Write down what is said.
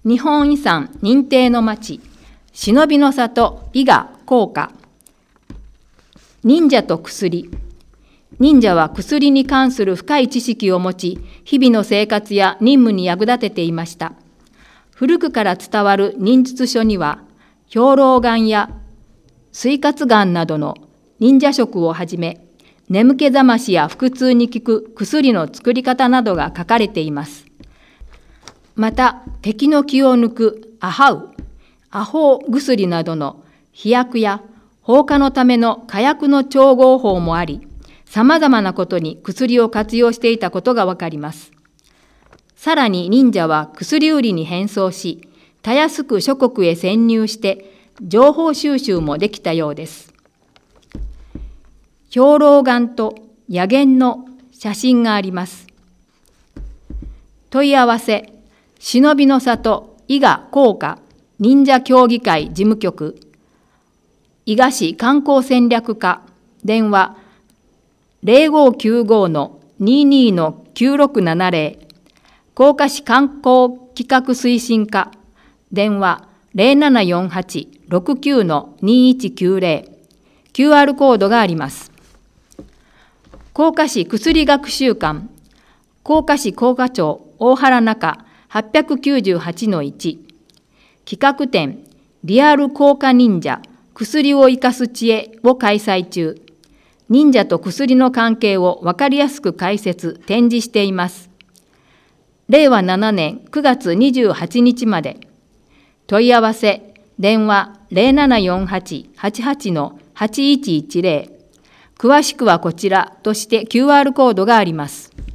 日本遺産認定の町、忍びの里伊賀甲賀。忍者と薬。忍者は薬に関する深い知識を持ち、日々の生活や任務に役立てていました。古くから伝わる忍術書には、兵糧丸や水活丸などの忍者食をはじめ、眠気覚ましや腹痛に効く薬の作り方などが書かれています。また、敵の気を抜くアハウ、アホウ薬などの飛薬や放火のための火薬の調合法もあり、様々なことに薬を活用していたことがわかります。さらに忍者は薬売りに変装し、たやすく諸国へ潜入して情報収集もできたようです。兵糧丸と野源の写真があります。問い合わせ、忍びの里伊賀甲賀忍者協議会事務局、伊賀市観光戦略課、電話 0595-22-9670、甲賀市観光企画推進課、電話 0748-69-2190、QR コードがあります。甲賀市薬学習館、甲賀市甲賀町大原中 898-1、企画展リアル甲賀忍者薬を生かす知恵を開催中。忍者と薬の関係を分かりやすく解説・展示しています。令和7年9月28日まで。問い合わせ、電話 0748-88-8110。詳しくはこちらとして QR コードがあります。